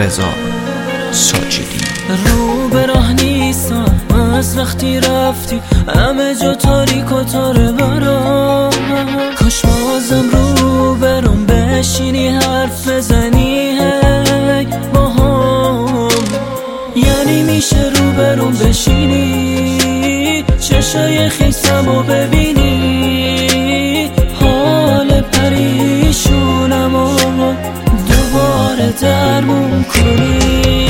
رضا ساجدی. رو به راه نیستم از وقتی رفتی، همه جا تاریک و تاره برام. کاش بازم رو برام بشینی حرف بزنی هی با هم. یعنی میشه رو برام بشینی چشای خیسمو ببینی، حال پریشونمو دوباره درمون کنی.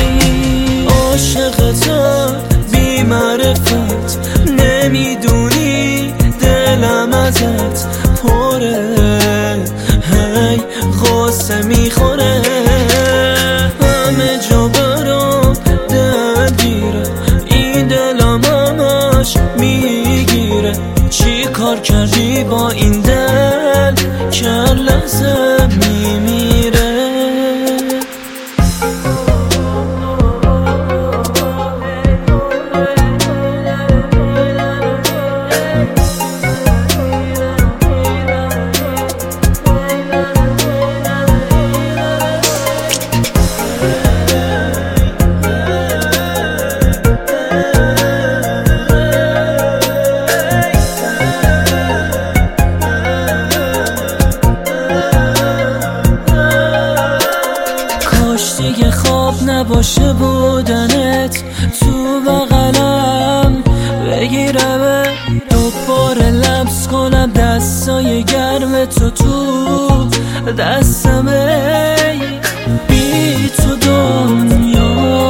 عاشقتم بی معرفت، نمیدونی دلم ازت پره، هی غصه میخوره، همه جا برام درگیره، این دلم همش میگیره. چی کار کردی با این دل که لحظه میمیره؟ دیگه خواب نباشه بودنت تو بغلم، بگیرم دوباره لمس کنم دستای گرم تو دستم. بی تو دنیا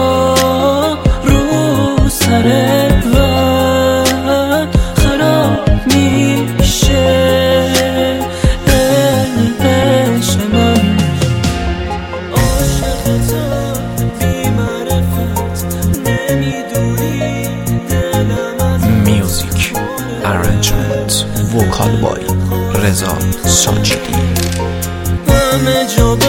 رو سر من خراب میشه. میوزیک ارنجمنت وکال بای رضا ساجدی. همه جا